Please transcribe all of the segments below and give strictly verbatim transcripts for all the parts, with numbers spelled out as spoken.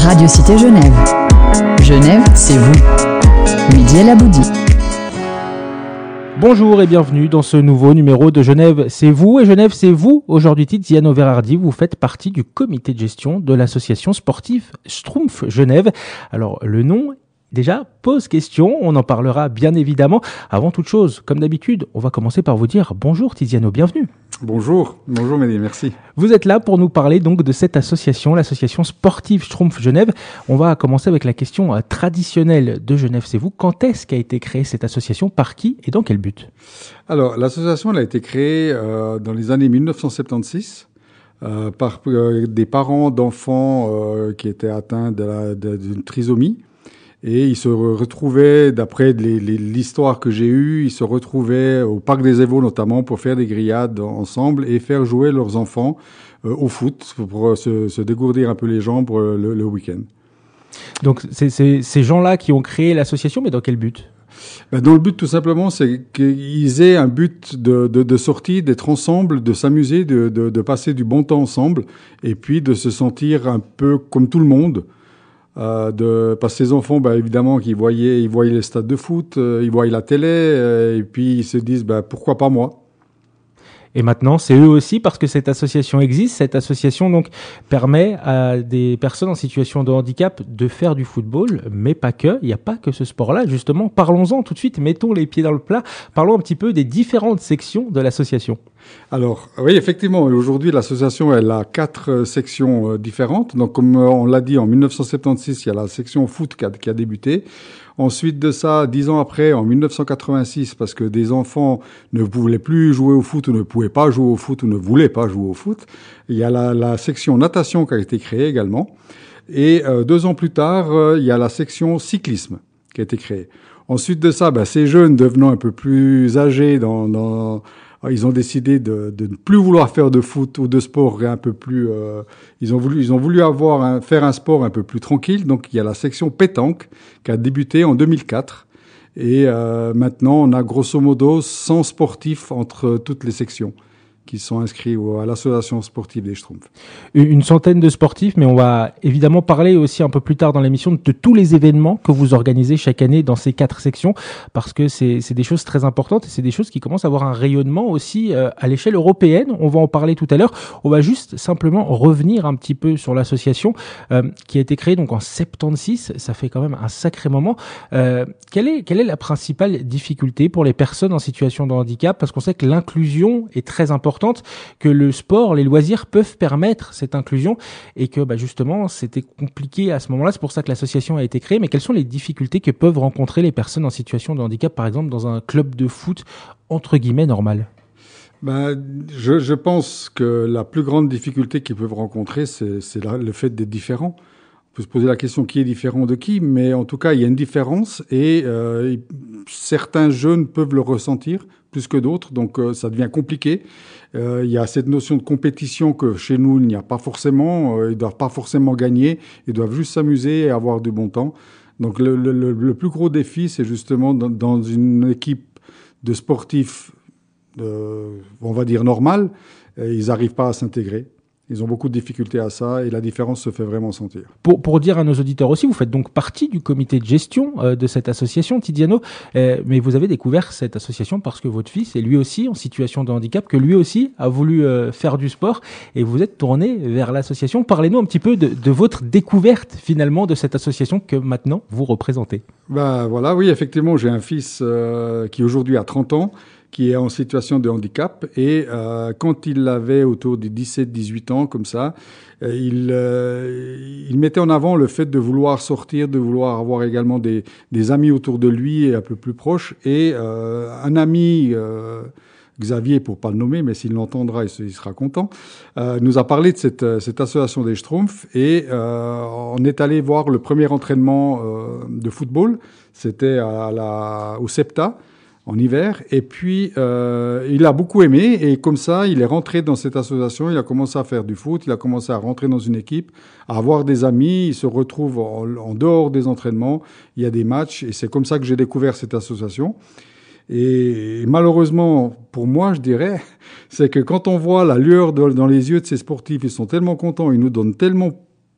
Radio Cité Genève. Genève, c'est vous. Midi El Aboudi. Bonjour et bienvenue dans ce nouveau numéro de Genève, c'est vous. Et Genève, c'est vous. Aujourd'hui, Tiziano Verardi, vous faites partie du comité de gestion de l'association sportive Schtroumpf Genève. Alors, le nom, déjà, pose question. On en parlera bien évidemment. Avant toute chose, comme d'habitude, on va commencer par vous dire bonjour Tiziano, bienvenue. Bonjour, bonjour Mehdi, merci. Vous êtes là pour nous parler donc de cette association, l'association sportive Schtroumpf Genève. On va commencer avec la question euh, traditionnelle de Genève, c'est vous. Quand est-ce qu'a été créée cette association, par qui et dans quel but? Alors, l'association elle a été créée euh, dans les années mille neuf cent soixante-seize euh, par euh, des parents d'enfants euh, qui étaient atteints de la, de, d'une trisomie. Et ils se retrouvaient, d'après les, les, l'histoire que j'ai eue, ils se retrouvaient au Parc des Évaux notamment pour faire des grillades ensemble et faire jouer leurs enfants euh, au foot pour se, se dégourdir un peu les jambes euh, le, le week-end. Donc c'est, c'est ces gens-là qui ont créé l'association, mais dans quel but? Ben, dans le but tout simplement, c'est qu'ils aient un but de, de, de sortie, d'être ensemble, de s'amuser, de, de, de passer du bon temps ensemble et puis de se sentir un peu comme tout le monde. Euh, de, parce que ces enfants, bah, évidemment, qu'ils voyaient, ils voyaient les stades de foot, euh, ils voyaient la télé, euh, et puis ils se disent, bah, pourquoi pas moi? Et maintenant, c'est eux aussi, parce que cette association existe. Cette association donc permet à des personnes en situation de handicap de faire du football, mais pas que. Il n'y a pas que ce sport-là. Justement, parlons-en tout de suite. Mettons les pieds dans le plat. Parlons un petit peu des différentes sections de l'association. Alors, oui, effectivement, aujourd'hui, l'association, elle a quatre sections euh, différentes. Donc, comme on l'a dit, en mille neuf cent soixante-seize, il y a la section foot qui a, qui a débuté. Ensuite de ça, dix ans après, en mille neuf cent quatre-vingt-six, parce que des enfants ne voulaient plus jouer au foot ou ne pouvaient pas jouer au foot ou ne voulaient pas jouer au foot, il y a la, la section natation qui a été créée également. Et euh, deux ans plus tard, euh, il y a la section cyclisme qui a été créée. Ensuite de ça, ben, ces jeunes devenant un peu plus âgés dans... dans ils ont décidé de, de ne plus vouloir faire de foot ou de sport un peu plus. Euh, ils ont voulu, ils ont voulu avoir un, faire un sport un peu plus tranquille. Donc il y a la section pétanque qui a débuté en deux mille quatre et euh, maintenant on a grosso modo cent sportifs entre toutes les sections qui sont inscrits à l'association sportive des Schtroumpfs. Une centaine de sportifs, mais on va évidemment parler aussi un peu plus tard dans l'émission de tous les événements que vous organisez chaque année dans ces quatre sections, parce que c'est, c'est des choses très importantes et c'est des choses qui commencent à avoir un rayonnement aussi euh, à l'échelle européenne. On va en parler tout à l'heure. On va juste simplement revenir un petit peu sur l'association euh, qui a été créée donc en soixante-seize. Ça fait quand même un sacré moment. Euh, quelle est, quelle est la principale difficulté pour les personnes en situation de handicap? Parce qu'on sait que l'inclusion est très importante, que le sport, les loisirs peuvent permettre cette inclusion et que bah, justement c'était compliqué à ce moment-là, c'est pour ça que l'association a été créée. Mais quelles sont les difficultés que peuvent rencontrer les personnes en situation de handicap, par exemple dans un club de foot entre guillemets normal? Ben, je, je pense que la plus grande difficulté qu'ils peuvent rencontrer, c'est, c'est la, le fait d'être différent. On peut se poser la question qui est différent de qui, mais en tout cas il y a une différence et euh, certains jeunes peuvent le ressentir plus que d'autres, donc euh, ça devient compliqué. Euh, il y a cette notion de compétition que chez nous il n'y a pas forcément. Euh, ils doivent pas forcément gagner, ils doivent juste s'amuser et avoir du bon temps. Donc le, le, le plus gros défi, c'est justement dans, dans une équipe de sportifs, euh, on va dire normale, euh, ils n'arrivent pas à s'intégrer. Ils ont beaucoup de difficultés à ça et la différence se fait vraiment sentir. Pour, pour dire à nos auditeurs aussi, vous faites donc partie du comité de gestion euh, de cette association, Tiziano, euh, mais vous avez découvert cette association parce que votre fils est lui aussi en situation de handicap, que lui aussi a voulu euh, faire du sport et vous êtes tourné vers l'association. Parlez-nous un petit peu de, de votre découverte finalement de cette association que maintenant vous représentez. Ben voilà, oui, effectivement, j'ai un fils euh, qui aujourd'hui a trente ans, qui est en situation de handicap. Et euh, quand il avait autour des dix-sept dix-huit ans, comme ça, euh, il, euh, il mettait en avant le fait de vouloir sortir, de vouloir avoir également des, des amis autour de lui et un peu plus proches. Et euh, un ami, euh, Xavier, pour pas le nommer, mais s'il l'entendra, il sera content, euh, nous a parlé de cette, cette association des Schtroumpfs. Et euh, on est allé voir le premier entraînement euh, de football. C'était à la, au SEPTA, en hiver, et puis euh, il a beaucoup aimé, et comme ça, il est rentré dans cette association, il a commencé à faire du foot, il a commencé à rentrer dans une équipe, à avoir des amis, il se retrouve en, en dehors des entraînements, il y a des matchs, et c'est comme ça que j'ai découvert cette association. Et malheureusement, pour moi, je dirais, c'est que quand on voit la lueur de, dans les yeux de ces sportifs, ils sont tellement contents, ils nous donnent tellement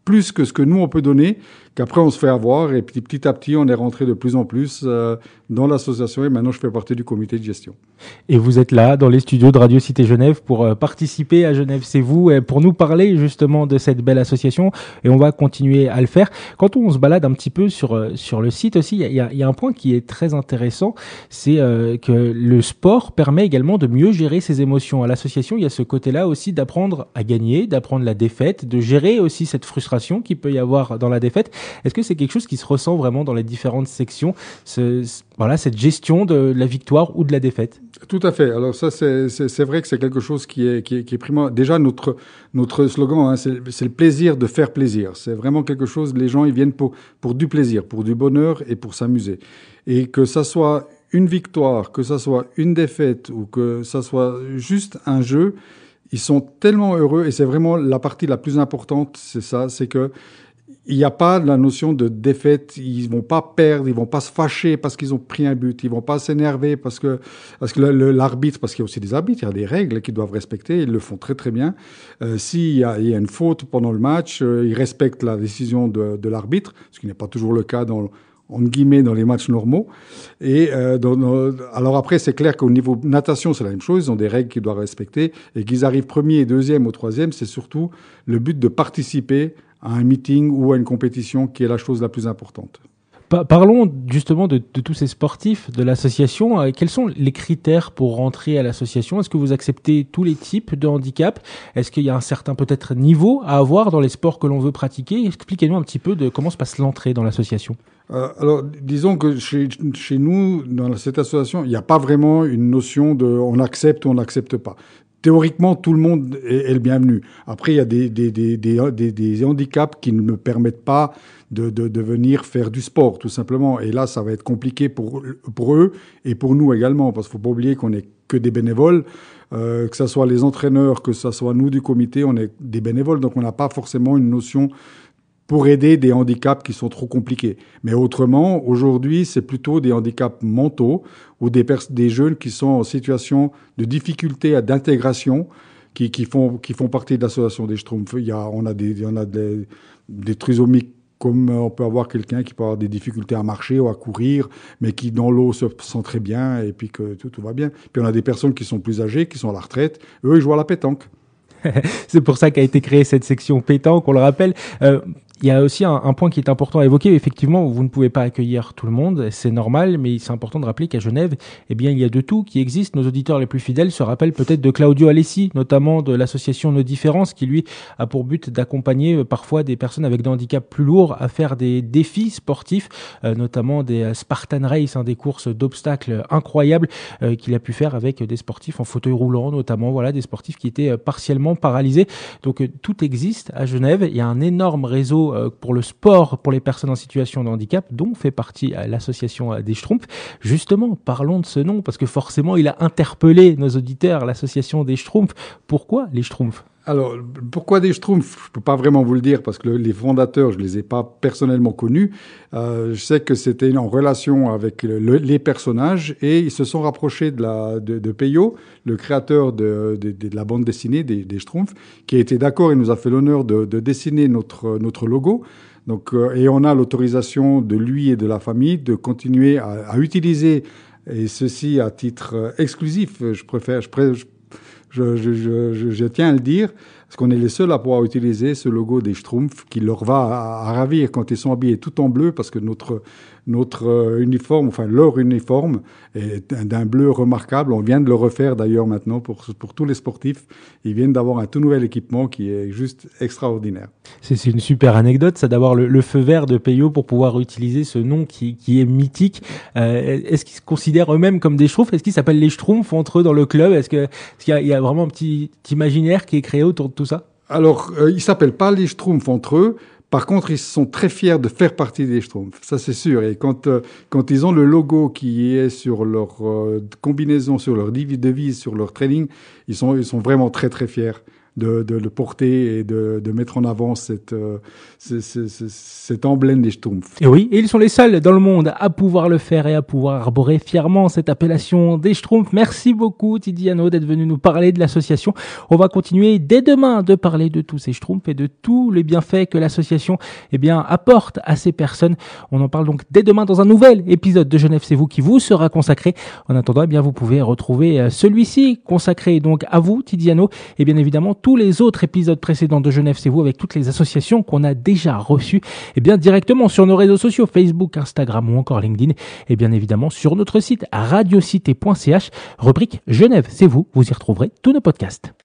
plus que ce que nous on peut donner, qu'après on se fait avoir et petit, petit à petit on est rentré de plus en plus euh, dans l'association et maintenant je fais partie du comité de gestion. Et vous êtes là dans les studios de Radio Cité Genève pour euh, participer à Genève c'est vous, et pour nous parler justement de cette belle association, et on va continuer à le faire. Quand on se balade un petit peu sur euh, sur le site aussi, il y a, y a un point qui est très intéressant, c'est euh, que le sport permet également de mieux gérer ses émotions. À l'association, il y a ce côté-là aussi d'apprendre à gagner, d'apprendre la défaite, de gérer aussi cette frustration qu'il peut y avoir dans la défaite. Est-ce que c'est quelque chose qui se ressent vraiment dans les différentes sections, ce, ce, voilà, cette gestion de la victoire ou de la défaite? Tout à fait. Alors ça, c'est, c'est, c'est vrai que c'est quelque chose qui est, qui est, qui est primordial. Déjà, notre, notre slogan, hein, c'est, c'est le plaisir de faire plaisir. C'est vraiment quelque chose, les gens, ils viennent pour, pour du plaisir, pour du bonheur et pour s'amuser. Et que ça soit une victoire, que ça soit une défaite ou que ça soit juste un jeu, ils sont tellement heureux et c'est vraiment la partie la plus importante, c'est ça, c'est que il n'y a pas la notion de défaite, ils vont pas perdre, ils vont pas se fâcher parce qu'ils ont pris un but, ils vont pas s'énerver parce que parce que le, le, l'arbitre, parce qu'il y a aussi des arbitres, il y a des règles qu'ils doivent respecter, ils le font très très bien. Euh, s'il y a, il y a une faute pendant le match, euh, ils respectent la décision de, de l'arbitre, ce qui n'est pas toujours le cas dans entre guillemets dans les matchs normaux. Et euh, dans, dans, alors après, c'est clair qu'au niveau natation, c'est la même chose. Ils ont des règles qu'ils doivent respecter. Et qu'ils arrivent premier, deuxième ou troisième, c'est surtout le but de participer à un meeting ou à une compétition qui est la chose la plus importante. Parlons justement de, de tous ces sportifs de l'association. Euh, quels sont les critères pour rentrer à l'association? Est-ce que vous acceptez tous les types de handicap? Est-ce qu'il y a un certain peut-être niveau à avoir dans les sports que l'on veut pratiquer? Expliquez-nous un petit peu de comment se passe l'entrée dans l'association. Euh, alors, disons que chez, chez nous, dans cette association, il n'y a pas vraiment une notion de on accepte ou on n'accepte pas. Théoriquement, tout le monde est, est le bienvenu. Après, il y a des, des, des, des, des, des handicaps qui ne me permettent pas de, de, de venir faire du sport, tout simplement. Et là, ça va être compliqué pour, pour eux et pour nous également, parce qu'il ne faut pas oublier qu'on n'est que des bénévoles, euh, que ce soit les entraîneurs, que ce soit nous du comité, on est des bénévoles, donc on n'a pas forcément une notion pour aider des handicaps qui sont trop compliqués. Mais autrement, aujourd'hui, c'est plutôt des handicaps mentaux ou des, pers- des jeunes qui sont en situation de difficulté à d'intégration, qui, qui, font, qui font partie de l'association des Schtroumpfs. Il y a, on a des, il y en a des, des trisomiques, comme on peut avoir quelqu'un qui peut avoir des difficultés à marcher ou à courir, mais qui dans l'eau se sent très bien et puis que tout, tout va bien. Puis on a des personnes qui sont plus âgées, qui sont à la retraite. Eux, ils jouent à la pétanque. C'est pour ça qu'a été créée cette section pétanque, on le rappelle. Euh, il y a aussi un, un point qui est important à évoquer. Effectivement, vous ne pouvez pas accueillir tout le monde, c'est normal, mais c'est important de rappeler qu'à Genève, eh bien, il y a de tout qui existe. Nos auditeurs les plus fidèles se rappellent peut-être de Claudio Alessi, notamment de l'association Nos Différences, qui lui a pour but d'accompagner euh, parfois des personnes avec des handicaps plus lourds à faire des défis sportifs, euh, notamment des euh, Spartan Race, hein, des courses d'obstacles incroyables euh, qu'il a pu faire avec des sportifs en fauteuil roulant, notamment, voilà, des sportifs qui étaient euh, partiellement paralysés. Donc euh, tout existe à Genève. Il y a un énorme réseau pour le sport pour les personnes en situation de handicap, dont fait partie l'association des Schtroumpfs. Justement, parlons de ce nom, parce que forcément, il a interpellé nos auditeurs, l'association des Schtroumpfs. Pourquoi les Schtroumpfs ? Alors, pourquoi des Schtroumpfs ? Je peux pas vraiment vous le dire parce que le, les fondateurs, je les ai pas personnellement connus. Euh, je sais que c'était en relation avec le, le, les personnages et ils se sont rapprochés de la de, de Peyo, le créateur de, de, de la bande dessinée des, des Schtroumpfs, qui a été d'accord et nous a fait l'honneur de, de dessiner notre notre logo. Donc, euh, et on a l'autorisation de lui et de la famille de continuer à, à utiliser, et ceci à titre exclusif. Je préfère, je préfère Je, je, je, je tiens à le dire, parce qu'on est les seuls à pouvoir utiliser ce logo des Schtroumpfs qui leur va à, à ravir quand ils sont habillés tout en bleu, parce que notre, notre uniforme, enfin leur uniforme, est d'un bleu remarquable. On vient de le refaire d'ailleurs maintenant pour, pour tous les sportifs. Ils viennent d'avoir un tout nouvel équipement qui est juste extraordinaire. C'est, c'est une super anecdote, ça, d'avoir le, le feu vert de Peyo pour pouvoir utiliser ce nom qui, qui est mythique. Euh, est-ce qu'ils se considèrent eux-mêmes comme des Schtroumpfs ? Est-ce qu'ils s'appellent les Schtroumpfs entre eux dans le club ? Est-ce que, est-ce qu'il y a, il y a vraiment un petit imaginaire qui est créé autour de tout ça ? Alors, euh, ils s'appellent pas les Schtroumpfs entre eux. Par contre, ils sont très fiers de faire partie des Schtroumpfs. Ça, c'est sûr. Et quand, euh, quand ils ont le logo qui est sur leur euh, combinaison, sur leur devise, sur leur training, ils sont, ils sont vraiment très, très fiers de, de le porter et de, de mettre en avant cette, euh, c- c- c- cet emblème des Schtroumpfs. Et oui, et ils sont les seuls dans le monde à pouvoir le faire et à pouvoir arborer fièrement cette appellation des Schtroumpfs. Merci beaucoup Tidiano d'être venu nous parler de l'association. On va continuer dès demain de parler de tous ces Schtroumpfs et de tous les bienfaits que l'association eh bien, apporte à ces personnes. On en parle donc dès demain dans un nouvel épisode de Genève c'est vous qui vous sera consacré. En attendant, eh bien, vous pouvez retrouver celui-ci consacré donc à vous Tidiano et bien évidemment tous les autres épisodes précédents de Genève c'est vous avec toutes les associations qu'on a déjà reçues et bien directement sur nos réseaux sociaux Facebook, Instagram ou encore LinkedIn et bien évidemment sur notre site radiocité point c h rubrique Genève c'est vous, vous y retrouverez tous nos podcasts.